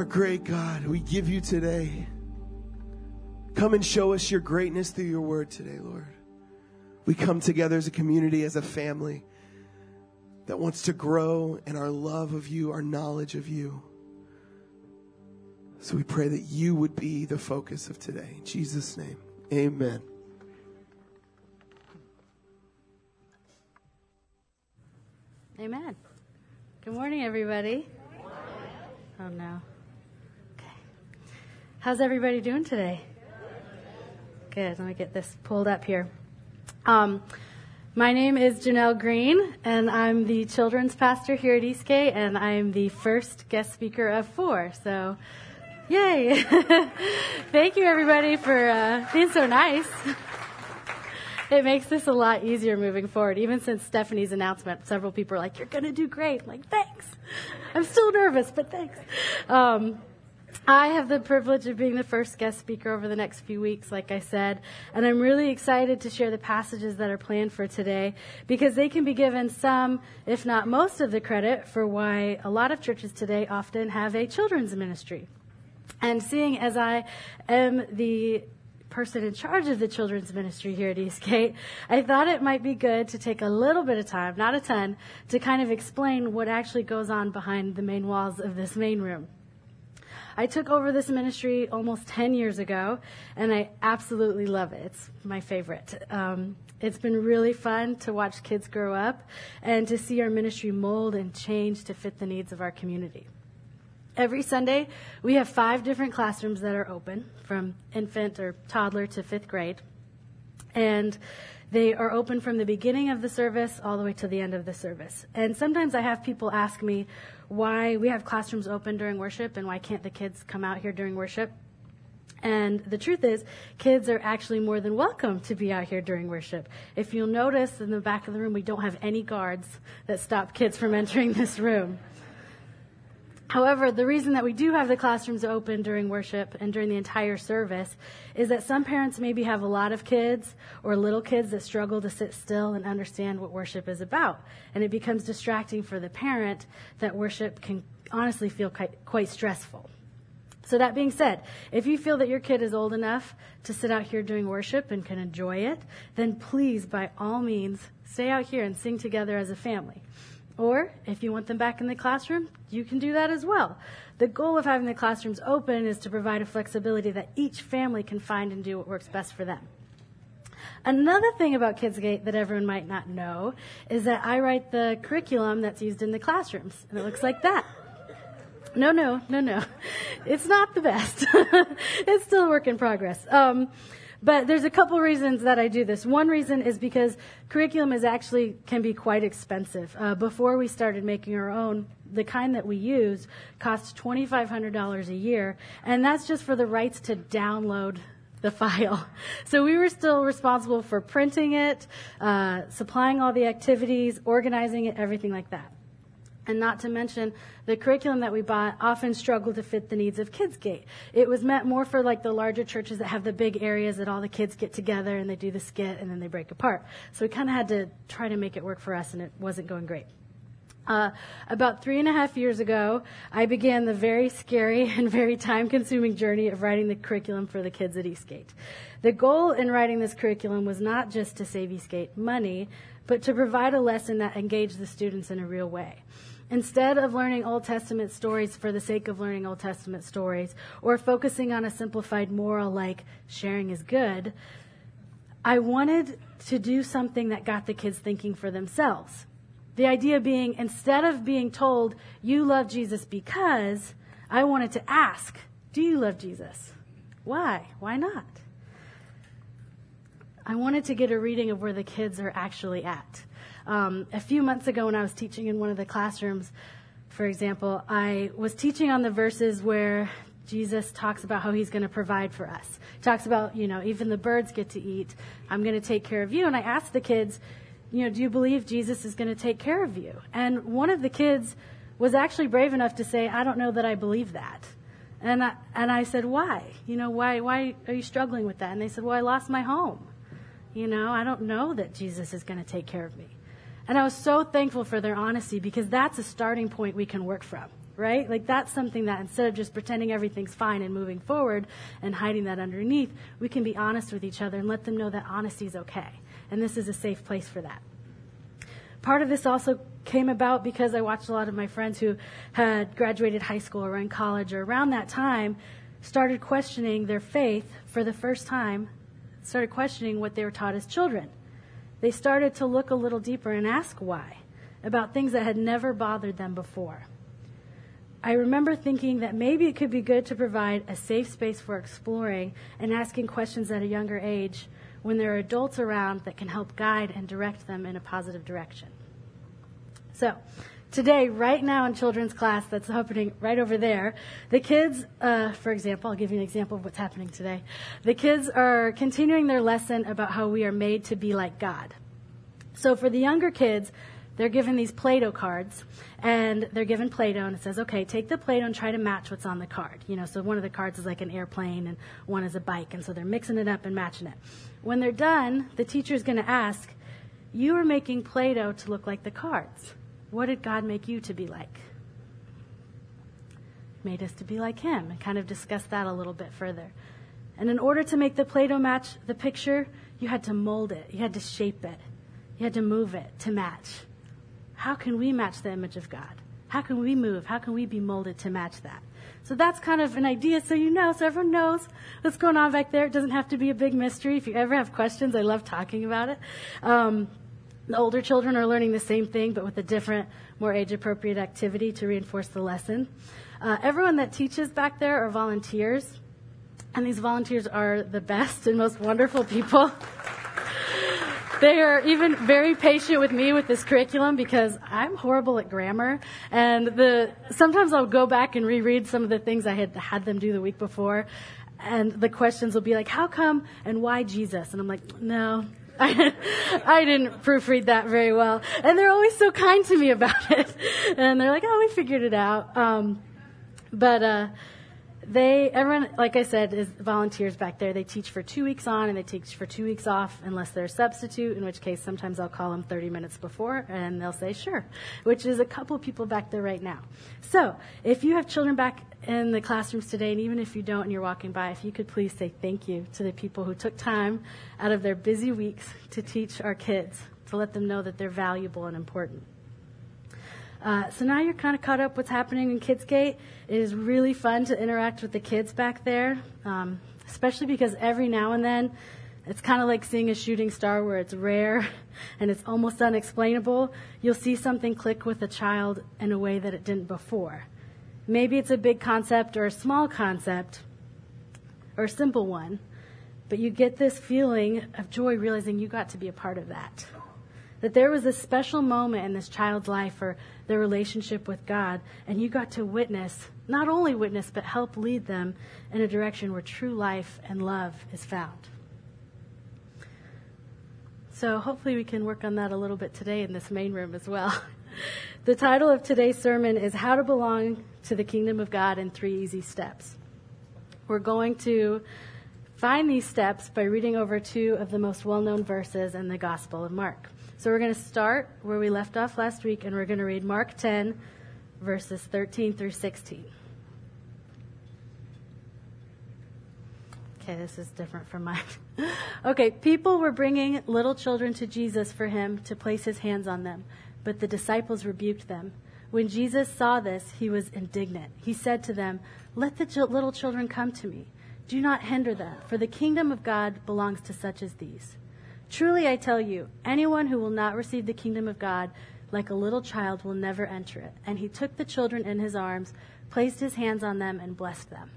Our great God, we give you today. Come and show us your greatness through your word today, Lord. We come together as a community, as a family that wants to grow in our love of you, our knowledge of you. So we pray that you would be the focus of today. In Jesus' name, amen. Amen. Good morning, everybody. Oh, no. Okay. How's everybody doing today? Good. Let me get this pulled up here. My name is Janelle Green, and I'm the children's pastor here at Eastgate, and I'm the first guest speaker of 4. So, yay. Thank you, everybody, for being so nice. It makes this a lot easier moving forward. Even since Stephanie's announcement, several people are like, you're going to do great. I'm like, thanks. I'm still nervous, but thanks. I have the privilege of being the first guest speaker over the next few weeks, like I said, and I'm really excited to share the passages that are planned for today because they can be given some, if not most of the credit for why a lot of churches today often have a children's ministry. And seeing as I am the person in charge of the children's ministry here at Eastgate, I thought it might be good to take a little bit of time, not a ton, to kind of explain what actually goes on behind the main walls of this main room. I took over this ministry almost 10 years ago, and I absolutely love it. It's my favorite. It's been really fun to watch kids grow up and to see our ministry mold and change to fit the needs of our community. Every Sunday, we have 5 different classrooms that are open, from infant or toddler to 5th grade. And they are open from the beginning of the service all the way to the end of the service. And sometimes I have people ask me why we have classrooms open during worship and why can't the kids come out here during worship. And the truth is, kids are actually more than welcome to be out here during worship. If you'll notice in the back of the room, we don't have any guards that stop kids from entering this room. However, the reason that we do have the classrooms open during worship and during the entire service is that some parents maybe have a lot of kids or little kids that struggle to sit still and understand what worship is about. And it becomes distracting for the parent that worship can honestly feel quite stressful. So that being said, if you feel that your kid is old enough to sit out here during worship and can enjoy it, then please, by all means, stay out here and sing together as a family. Or, if you want them back in the classroom, you can do that as well. The goal of having the classrooms open is to provide a flexibility that each family can find and do what works best for them. Another thing about KidsGate that everyone might not know is that I write the curriculum that's used in the classrooms, and it looks like that. No. It's not the best. It's still a work in progress. But there's a couple reasons that I do this. One reason is because curriculum can be quite expensive. Before we started making our own, the kind that we use costs $2,500 a year, and that's just for the rights to download the file. So we were still responsible for printing it, supplying all the activities, organizing it, everything like that. And not to mention, the curriculum that we bought often struggled to fit the needs of KidsGate. It was meant more for like the larger churches that have the big areas that all the kids get together and they do the skit and then they break apart. So we kind of had to try to make it work for us, and it wasn't going great. About 3.5 years ago, I began the very scary and very time-consuming journey of writing the curriculum for the kids at Eastgate. The goal in writing this curriculum was not just to save Eastgate money, but to provide a lesson that engaged the students in a real way. Instead of learning Old Testament stories for the sake of learning Old Testament stories, or focusing on a simplified moral like sharing is good, I wanted to do something that got the kids thinking for themselves. The idea being, instead of being told, you love Jesus because, I wanted to ask, do you love Jesus? Why? Why not? I wanted to get a reading of where the kids are actually at. A few months ago when I was teaching in one of the classrooms, for example, I was teaching on the verses where Jesus talks about how he's going to provide for us. He talks about, even the birds get to eat. I'm going to take care of you. And I asked the kids, do you believe Jesus is going to take care of you? And one of the kids was actually brave enough to say, I don't know that I believe that. And I said, why? Why are you struggling with that? And they said, well, I lost my home. I don't know that Jesus is going to take care of me. And I was so thankful for their honesty, because that's a starting point we can work from, right? Like that's something that instead of just pretending everything's fine and moving forward and hiding that underneath, we can be honest with each other and let them know that honesty is okay. And this is a safe place for that. Part of this also came about because I watched a lot of my friends who had graduated high school or were in college or around that time started questioning their faith for the first time, started questioning what they were taught as children. They started to look a little deeper and ask why, about things that had never bothered them before. I remember thinking that maybe it could be good to provide a safe space for exploring and asking questions at a younger age when there are adults around that can help guide and direct them in a positive direction. So, today, right now in children's class that's happening right over there, the kids, for example, I'll give you an example of what's happening today. The kids are continuing their lesson about how we are made to be like God. So for the younger kids, they're given these Play-Doh cards, and they're given Play-Doh, and it says, okay, take the Play-Doh and try to match what's on the card. So one of the cards is like an airplane, and one is a bike, and so they're mixing it up and matching it. When they're done, the teacher's going to ask, you are making Play-Doh to look like the cards. What did God make you to be like? Made us to be like him, and kind of discuss that a little bit further. And in order to make the Play-Doh match the picture, you had to mold it. You had to shape it. You had to move it to match. How can we match the image of God? How can we move? How can we be molded to match that? So that's kind of an idea so everyone knows what's going on back there. It doesn't have to be a big mystery. If you ever have questions, I love talking about it. The older children are learning the same thing, but with a different, more age-appropriate activity to reinforce the lesson. Everyone that teaches back there are volunteers, and these volunteers are the best and most wonderful people. They are even very patient with me with this curriculum because I'm horrible at grammar, and sometimes I'll go back and reread some of the things I had them do the week before, and the questions will be like, how come and why Jesus? And I'm like, no. I didn't proofread that very well. And they're always so kind to me about it. And they're like, oh, we figured it out. Everyone, like I said, is volunteers back there. They teach for 2 weeks on and they teach for 2 weeks off unless they're a substitute, in which case sometimes I'll call them 30 minutes before and they'll say sure, which is a couple of people back there right now. So if you have children back in the classrooms today, and even if you don't and you're walking by, if you could please say thank you to the people who took time out of their busy weeks to teach our kids, to let them know that they're valuable and important. So now you're kind of caught up what's happening in Kidsgate. It is really fun to interact with the kids back there, especially because every now and then it's kind of like seeing a shooting star where it's rare and it's almost unexplainable. You'll see something click with a child in a way that it didn't before. Maybe it's a big concept or a small concept or a simple one, but you get this feeling of joy realizing you got to be a part of that. That there was a special moment in this child's life or their relationship with God, and you got to witness, not only witness, but help lead them in a direction where true life and love is found. So hopefully we can work on that a little bit today in this main room as well. The title of today's sermon is How to Belong to the Kingdom of God in 3 Easy Steps. We're going to find these steps by reading over 2 of the most well-known verses in the Gospel of Mark. So we're going to start where we left off last week, and we're going to read Mark 10, verses 13 through 16. Okay, this is different from mine. Okay, people were bringing little children to Jesus for him to place his hands on them, but the disciples rebuked them. When Jesus saw this, he was indignant. He said to them, "Let the little children come to me. Do not hinder them, for the kingdom of God belongs to such as these. Truly I tell you, anyone who will not receive the kingdom of God like a little child will never enter it." And he took the children in his arms, placed his hands on them, and blessed them.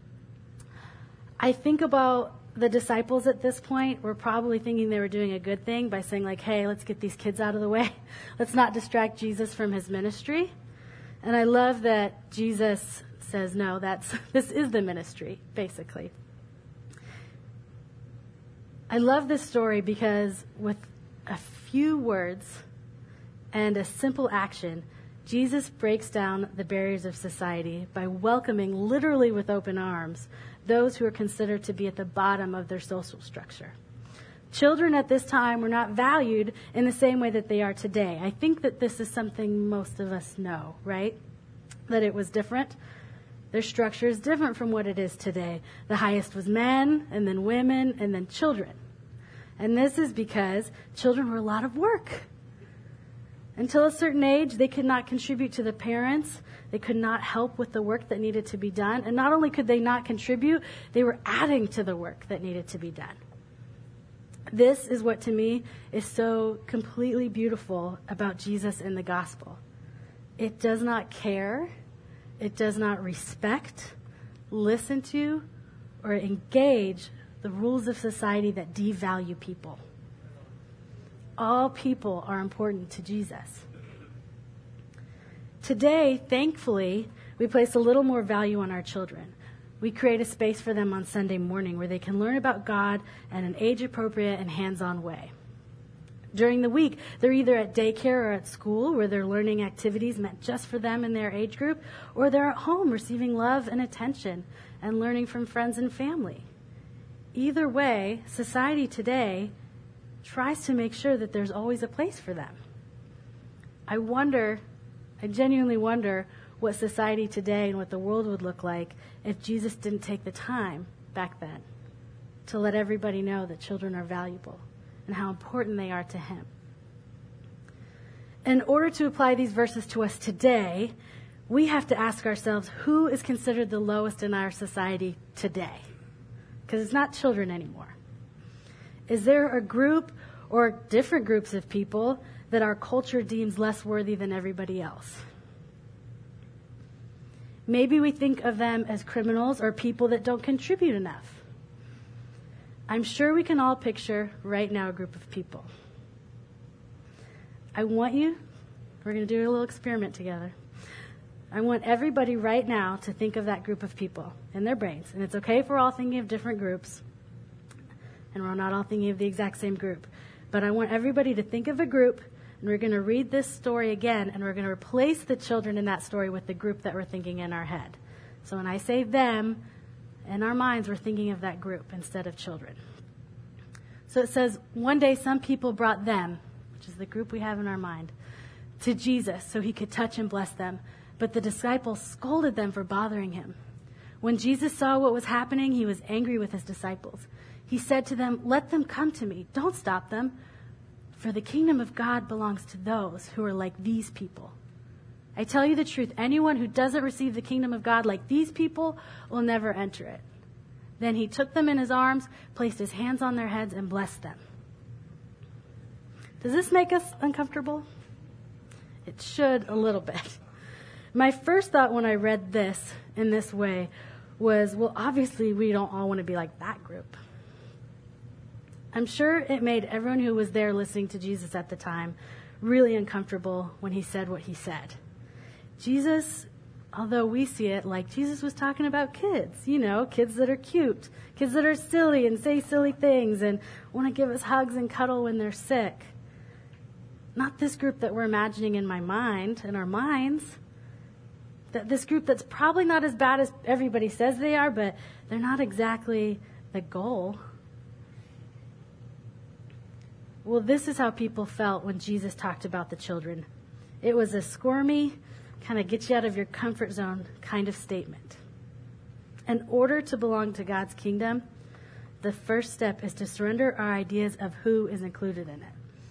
I think about the disciples at this point were probably thinking they were doing a good thing by saying like, hey, let's get these kids out of the way. Let's not distract Jesus from his ministry. And I love that Jesus says, no, this is the ministry, basically. I love this story because with a few words and a simple action, Jesus breaks down the barriers of society by welcoming, literally with open arms, those who are considered to be at the bottom of their social structure. Children at this time were not valued in the same way that they are today. I think that this is something most of us know, right? that it was different. Their structure is different from what it is today. The highest was men, and then women, and then children. And this is because children were a lot of work. Until a certain age, they could not contribute to the parents. They could not help with the work that needed to be done. And not only could they not contribute, they were adding to the work that needed to be done. This is what to me is so completely beautiful about Jesus and the gospel. It does not care, it does not respect, listen to, or engage the rules of society that devalue people. All people are important to Jesus. Today, thankfully, we place a little more value on our children. We create a space for them on Sunday morning where they can learn about God in an age-appropriate and hands-on way. During the week, they're either at daycare or at school where they're learning activities meant just for them and their age group, or they're at home receiving love and attention and learning from friends and family. Either way, society today tries to make sure that there's always a place for them. I genuinely wonder what society today and what the world would look like if Jesus didn't take the time back then to let everybody know that children are valuable and how important they are to him. In order to apply these verses to us today, we have to ask ourselves, who is considered the lowest in our society today? Because it's not children anymore. Is there a group or different groups of people that our culture deems less worthy than everybody else? Maybe we think of them as criminals or people that don't contribute enough. I'm sure we can all picture right now a group of people. We're going to do a little experiment together. I want everybody right now to think of that group of people in their brains. And it's okay if we're all thinking of different groups. And we're not all thinking of the exact same group. But I want everybody to think of a group, and we're going to read this story again, and we're going to replace the children in that story with the group that we're thinking in our head. So when I say them, in our minds, we're thinking of that group instead of children. So it says, one day some people brought them, which is the group we have in our mind, to Jesus so he could touch and bless them. But the disciples scolded them for bothering him. When Jesus saw what was happening, he was angry with his disciples. He said to them, "Let them come to me. Don't stop them. For the kingdom of God belongs to those who are like these people. I tell you the truth, anyone who doesn't receive the kingdom of God like these people will never enter it." Then he took them in his arms, placed his hands on their heads, and blessed them. Does this make us uncomfortable? It should a little bit. My first thought when I read this in this way was, well, obviously we don't all want to be like that group. I'm sure it made everyone who was there listening to Jesus at the time really uncomfortable when he said what he said. Jesus, although we see it like Jesus was talking about kids, kids that are cute, kids that are silly and say silly things and want to give us hugs and cuddle when they're sick. Not this group that we're imagining in our minds. This group that's probably not as bad as everybody says they are, but they're not exactly the goal. Well, this is how people felt when Jesus talked about the children. It was a squirmy, kind of get you out of your comfort zone kind of statement. In order to belong to God's kingdom, the first step is to surrender our ideas of who is included in it.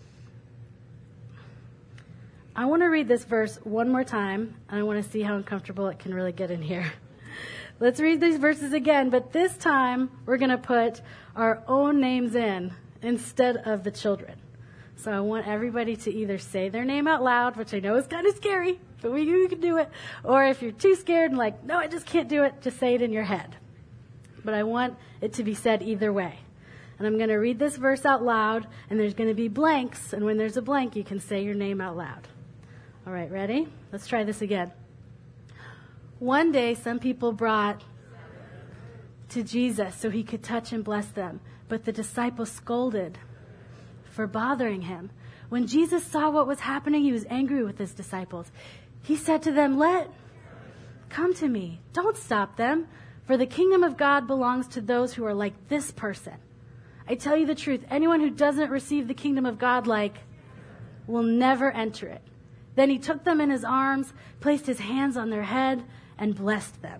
I want to read this verse one more time, and I want to see how uncomfortable it can really get in here. Let's read these verses again, but this time we're going to put our own names in instead of the children. So I want everybody to either say their name out loud, which I know is kind of scary, but you can do it. Or if you're too scared and like, no, I just can't do it, just say it in your head. But I want it to be said either way. And I'm going to read this verse out loud, and there's going to be blanks. And when there's a blank, you can say your name out loud. All right, ready? Let's try this again. One day, some people brought to Jesus so he could touch and bless them. But the disciples scolded for bothering him. When Jesus saw what was happening, he was angry with his disciples. He said to them, "Come to me. Don't stop them. For the kingdom of God belongs to those who are like this person. I tell you the truth, anyone who doesn't receive the kingdom of God will never enter it." Then he took them in his arms, placed his hands on their head, and blessed them.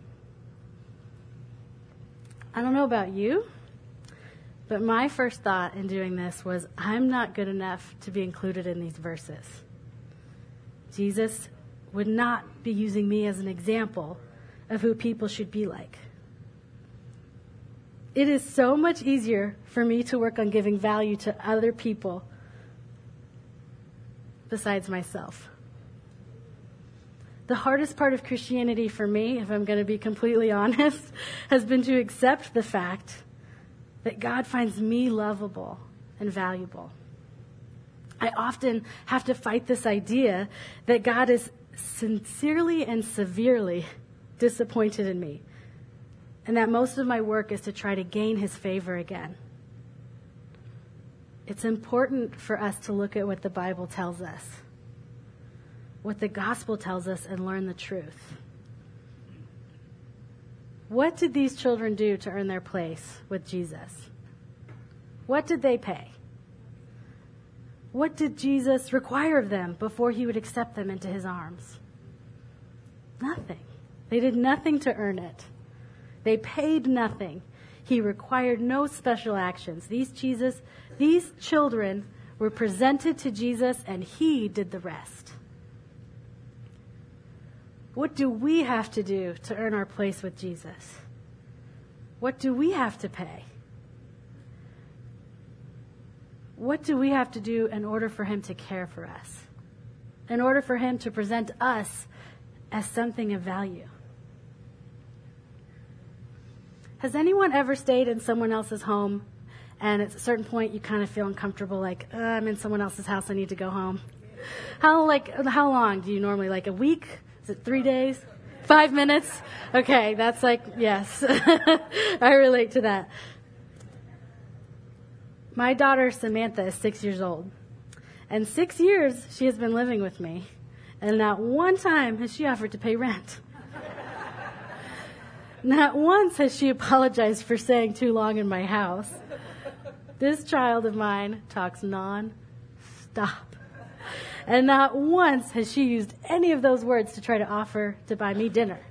I don't know about you, but my first thought in doing this was, I'm not good enough to be included in these verses. Jesus would not be using me as an example of who people should be like. It is so much easier for me to work on giving value to other people besides myself. The hardest part of Christianity for me, if I'm going to be completely honest, has been to accept the fact that God finds me lovable and valuable. I often have to fight this idea that God is sincerely and severely disappointed in me, and that most of my work is to try to gain his favor again. It's important for us to look at what the Bible tells us, what the gospel tells us, and learn the truth. What did these children do to earn their place with Jesus? What did they pay? What did Jesus require of them before he would accept them into his arms? Nothing. They did nothing to earn it. They paid nothing. He required no special actions. These children were presented to Jesus, and he did the rest. What do we have to do to earn our place with Jesus? What do we have to pay? What do we have to do in order for him to care for us? In order for him to present us as something of value? Has anyone ever stayed in someone else's home and at a certain point you kind of feel uncomfortable, like, I'm in someone else's house, I need to go home? How long do you normally, like a week? Is it 3 days? 5 minutes? Okay, that's like, yes. I relate to that. My daughter Samantha is 6 years old. And 6 years she has been living with me. And not one time has she offered to pay rent. Not once has she apologized for staying too long in my house. This child of mine talks non-stop. And not once has she used any of those words to try to offer to buy me dinner.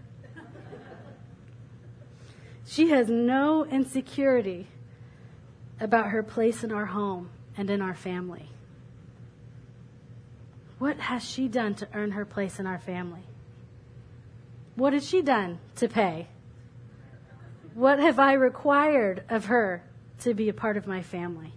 She has no insecurity about her place in our home and in our family. What has she done to earn her place in our family? What has she done to pay? What have I required of her to be a part of my family?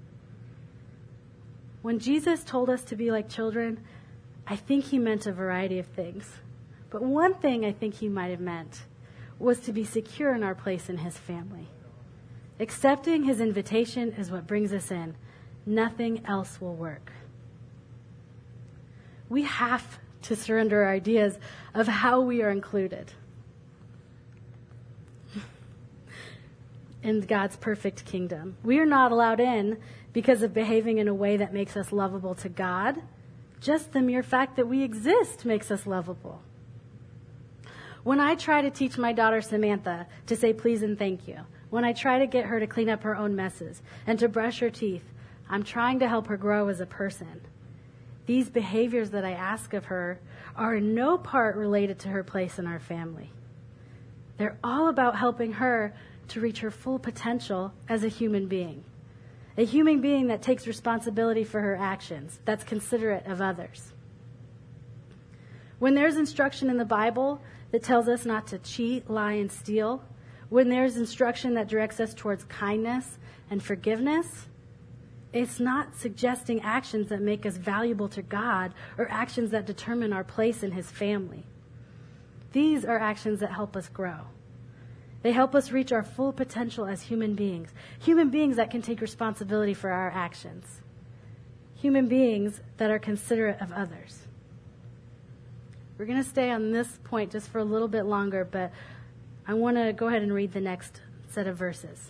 When Jesus told us to be like children, I think he meant a variety of things. But one thing I think he might have meant was to be secure in our place in his family. Accepting his invitation is what brings us in. Nothing else will work. We have to surrender our ideas of how we are included in God's perfect kingdom. We are not allowed in because of behaving in a way that makes us lovable to God. Just the mere fact that we exist makes us lovable. When I try to teach my daughter Samantha to say please and thank you, when I try to get her to clean up her own messes and to brush her teeth, I'm trying to help her grow as a person. These behaviors that I ask of her are in no part related to her place in our family. They're all about helping her to reach her full potential as a human being that takes responsibility for her actions, that's considerate of others. When there's instruction in the Bible that tells us not to cheat, lie, and steal, when there's instruction that directs us towards kindness and forgiveness, it's not suggesting actions that make us valuable to God or actions that determine our place in his family. These are actions that help us grow. They help us reach our full potential as human beings that can take responsibility for our actions, human beings that are considerate of others. We're going to stay on this point just for a little bit longer, but I want to go ahead and read the next set of verses.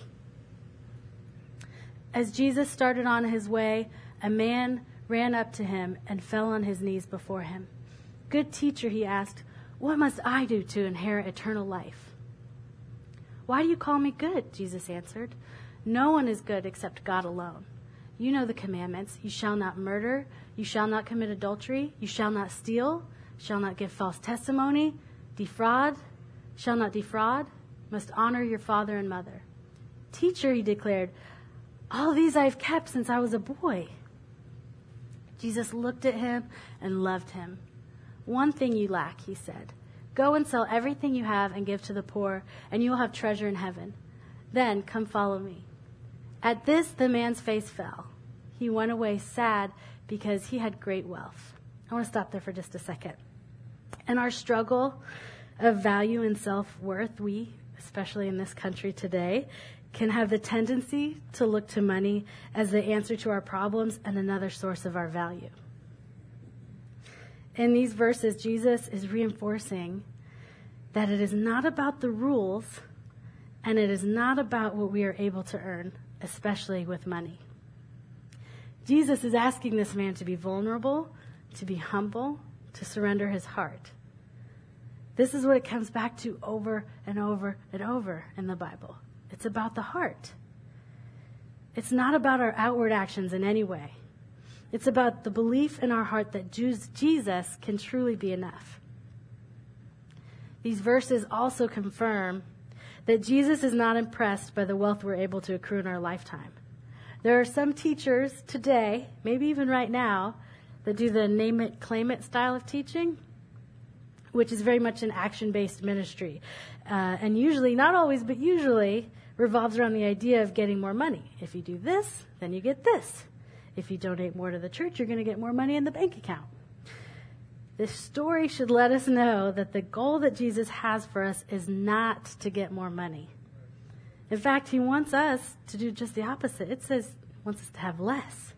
As Jesus started on his way, a man ran up to him and fell on his knees before him. "Good teacher," he asked, "what must I do to inherit eternal life?" "Why do you call me good?" Jesus answered. "No one is good except God alone. You know the commandments. You shall not murder. You shall not commit adultery. You shall not steal. Shall not give false testimony. Defraud. Shall not defraud. Must honor your father and mother. Teacher, he declared, all these I've kept since I was a boy. Jesus looked at him and loved him. One thing you lack, he said. Go and sell everything you have and give to the poor, and you will have treasure in heaven. Then come follow me. At this, the man's face fell. He went away sad because he had great wealth. I want to stop there for just a second. In our struggle of value and self-worth, we, especially in this country today, can have the tendency to look to money as the answer to our problems and another source of our value. In these verses, Jesus is reinforcing that it is not about the rules and it is not about what we are able to earn, especially with money. Jesus is asking this man to be vulnerable, to be humble, to surrender his heart. This is what it comes back to over and over and over in the Bible. It's about the heart. It's not about our outward actions in any way. It's about the belief in our heart that Jesus can truly be enough. These verses also confirm that Jesus is not impressed by the wealth we're able to accrue in our lifetime. There are some teachers today, maybe even right now, that do the name it, claim it style of teaching, which is very much an action-based ministry. And usually, not always, but usually revolves around the idea of getting more money. If you do this, then you get this. If you donate more to the church, you're going to get more money in the bank account. This story should let us know that the goal that Jesus has for us is not to get more money. In fact, he wants us to do just the opposite. It says he wants us to have less.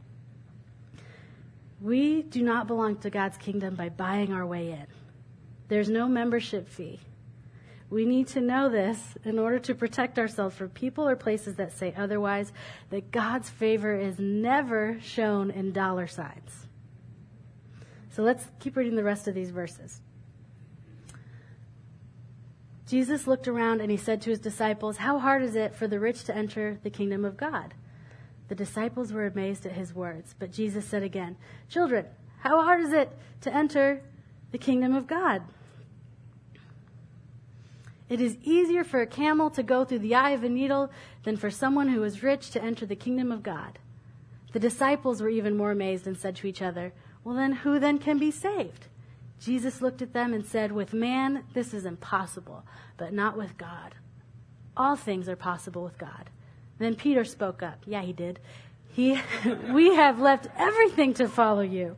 We do not belong to God's kingdom by buying our way in. There's no membership fee. We need to know this in order to protect ourselves from people or places that say otherwise, that God's favor is never shown in dollar signs. So let's keep reading the rest of these verses. Jesus looked around and he said to his disciples, "How hard is it for the rich to enter the kingdom of God?" The disciples were amazed at his words, but Jesus said again, "Children, how hard is it to enter the kingdom of God? It is easier for a camel to go through the eye of a needle than for someone who is rich to enter the kingdom of God." The disciples were even more amazed and said to each other, "Well then, who then can be saved?" Jesus looked at them and said, "With man, this is impossible, but not with God. All things are possible with God." Then Peter spoke up. Yeah, he did. "We have left everything to follow you."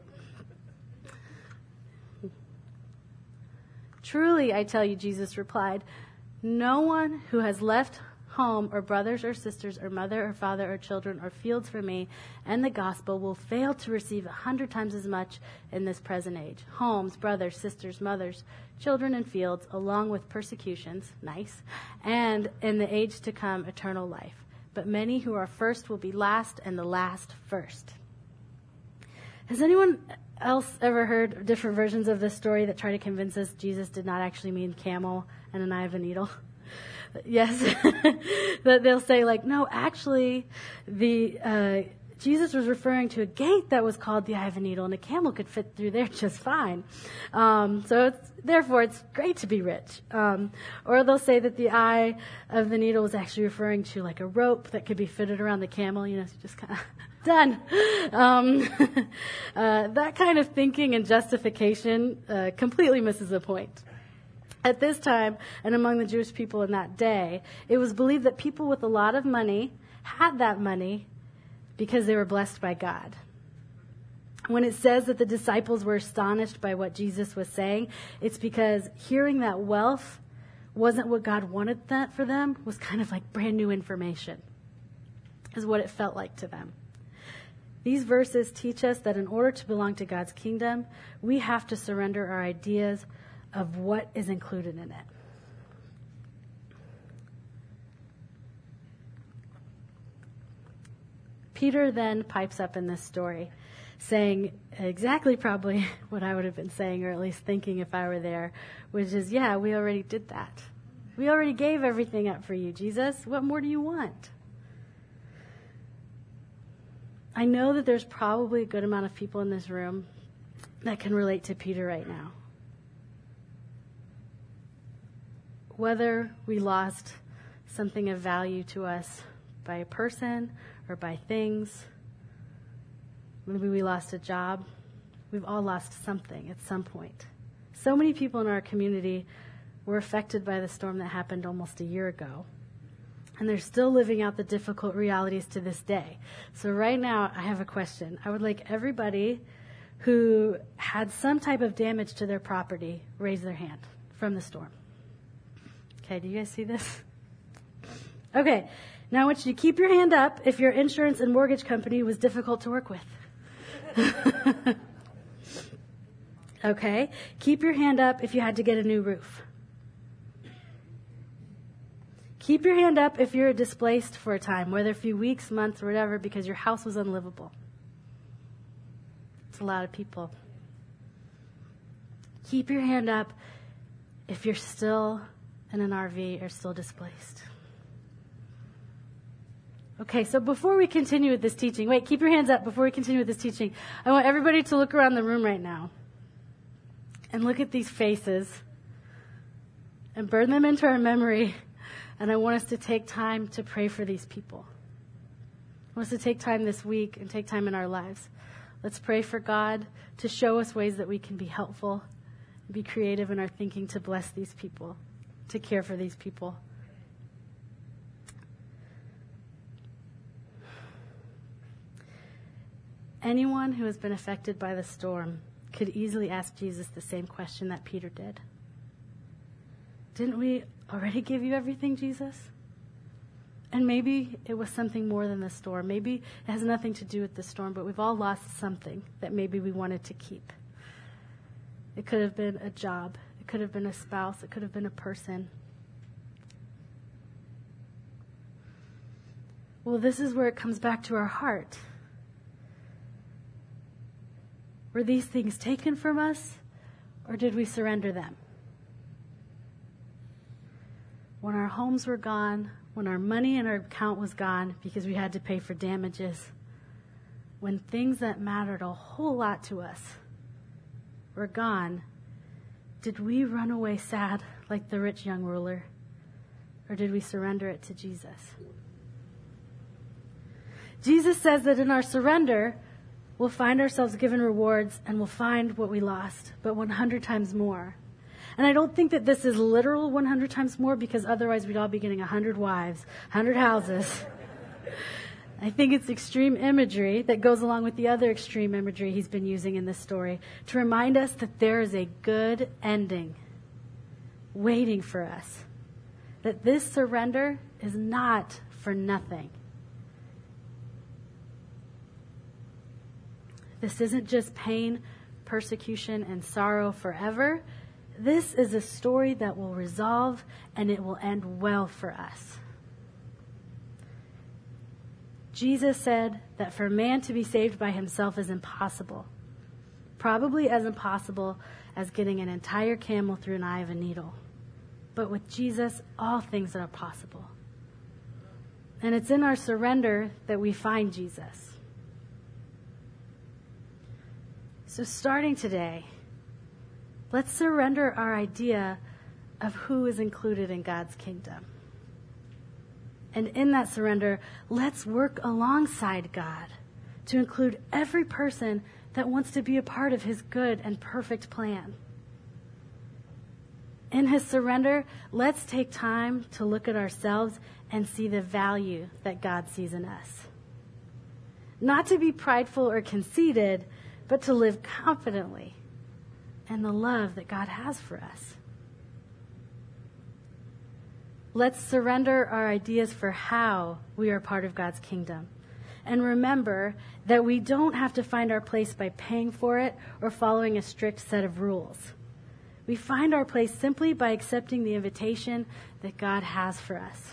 "Truly, I tell you," Jesus replied, "no one who has left home or brothers or sisters or mother or father or children or fields for me and the gospel will fail to receive 100 times as much in this present age. Homes, brothers, sisters, mothers, children, and fields, along with persecutions," nice, "and in the age to come, eternal life. But many who are first will be last, and the last first." Has anyone else ever heard different versions of this story that try to convince us Jesus did not actually mean camel and an eye of a needle? Yes. That they'll say, like, no, actually, Jesus was referring to a gate that was called the eye of a needle, and a camel could fit through there just fine. So therefore, it's great to be rich. Or they'll say that the eye of the needle was actually referring to like a rope that could be fitted around the camel, so just kind of done. That kind of thinking and justification completely misses the point. At this time, and among the Jewish people in that day, it was believed that people with a lot of money had that money because they were blessed by God. When it says that the disciples were astonished by what Jesus was saying, it's because hearing that wealth wasn't what God wanted that for them was kind of like brand new information, is what it felt like to them. These verses teach us that in order to belong to God's kingdom, we have to surrender our ideas of what is included in it. Peter then pipes up in this story, saying exactly probably what I would have been saying, or at least thinking if I were there, which is, yeah, we already did that. We already gave everything up for you, Jesus. What more do you want? I know that there's probably a good amount of people in this room that can relate to Peter right now. Whether we lost something of value to us by a person or by things, maybe we lost a job. We've all lost something at some point. So many people in our community were affected by the storm that happened almost a year ago. And they're still living out the difficult realities to this day. So right now, I have a question. I would like everybody who had some type of damage to their property raise their hand from the storm. Okay, do you guys see this? Okay, now I want you to keep your hand up if your insurance and mortgage company was difficult to work with. Okay, keep your hand up if you had to get a new roof. Keep your hand up if you're displaced for a time, whether a few weeks, months, or whatever, because your house was unlivable. It's a lot of people. Keep your hand up if you're still in an RV or still displaced. Okay, so before we continue with this teaching, keep your hands up before we continue with this teaching. I want everybody to look around the room right now and look at these faces and burn them into our memory. And I want us to take time to pray for these people. I want us to take time this week and take time in our lives. Let's pray for God to show us ways that we can be helpful and be creative in our thinking to bless these people, to care for these people. Anyone who has been affected by the storm could easily ask Jesus the same question that Peter did. Didn't we already give you everything, Jesus? And maybe it was something more than the storm. Maybe it has nothing to do with the storm, but we've all lost something that maybe we wanted to keep. It could have been a job. It could have been a spouse. It could have been a person. Well, this is where it comes back to our heart. Were these things taken from us, or did we surrender them? When our homes were gone, when our money in our account was gone because we had to pay for damages, when things that mattered a whole lot to us were gone, did we run away sad like the rich young ruler, or did we surrender it to Jesus? Jesus says that in our surrender, we'll find ourselves given rewards and we'll find what we lost, but 100 times more. And I don't think that this is literal 100 times more, because otherwise we'd all be getting 100 wives, 100 houses. I think it's extreme imagery that goes along with the other extreme imagery he's been using in this story to remind us that there is a good ending waiting for us, that this surrender is not for nothing. This isn't just pain, persecution, and sorrow forever. This is a story that will resolve and it will end well for us. Jesus said that for a man to be saved by himself is impossible. Probably as impossible as getting an entire camel through an eye of a needle. But with Jesus, all things are possible. And it's in our surrender that we find Jesus. So starting today, let's surrender our idea of who is included in God's kingdom. And in that surrender, let's work alongside God to include every person that wants to be a part of his good and perfect plan. In his surrender, let's take time to look at ourselves and see the value that God sees in us. Not to be prideful or conceited, but to live confidently in the love that God has for us. Let's surrender our ideas for how we are part of God's kingdom. And remember that we don't have to find our place by paying for it or following a strict set of rules. We find our place simply by accepting the invitation that God has for us.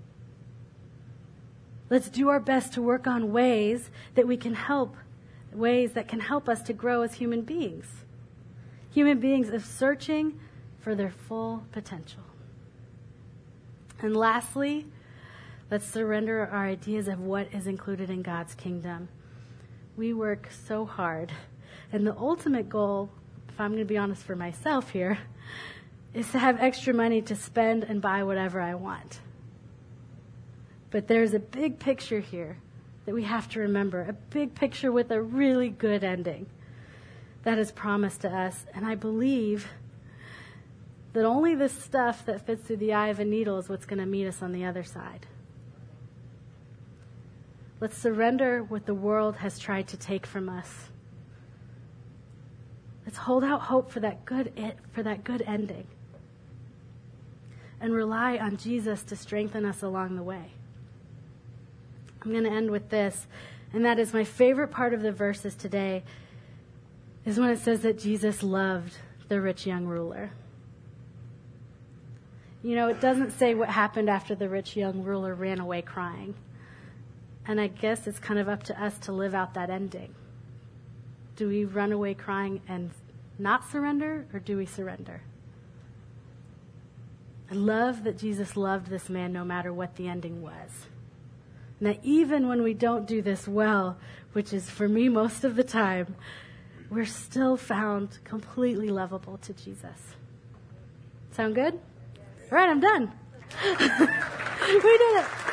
Let's do our best to work on ways that can help us to grow as human beings. Human beings of searching for their full potential. And lastly, let's surrender our ideas of what is included in God's kingdom. we work so hard. And the ultimate goal, if I'm going to be honest for myself here, is to have extra money to spend and buy whatever I want. But there's a big picture here that we have to remember, a big picture with a really good ending that is promised to us. And I believe that only this stuff that fits through the eye of a needle is what's going to meet us on the other side. Let's surrender what the world has tried to take from us. Let's hold out hope for that good ending, and rely on Jesus to strengthen us along the way. I'm going to end with this, and that is my favorite part of the verses today, is when it says that Jesus loved the rich young ruler. You know, it doesn't say what happened after the rich young ruler ran away crying. And I guess it's kind of up to us to live out that ending. Do we run away crying and not surrender, or do we surrender? I love that Jesus loved this man no matter what the ending was. And that even when we don't do this well, which is for me most of the time, we're still found completely lovable to Jesus. Sound good? All right, I'm done. We did it.